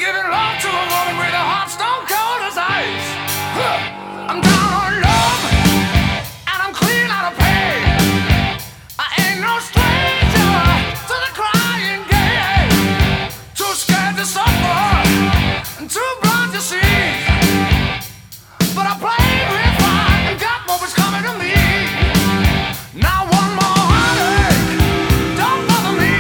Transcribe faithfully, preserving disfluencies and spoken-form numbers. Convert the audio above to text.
Giving love to a woman with a heart stone cold as ice.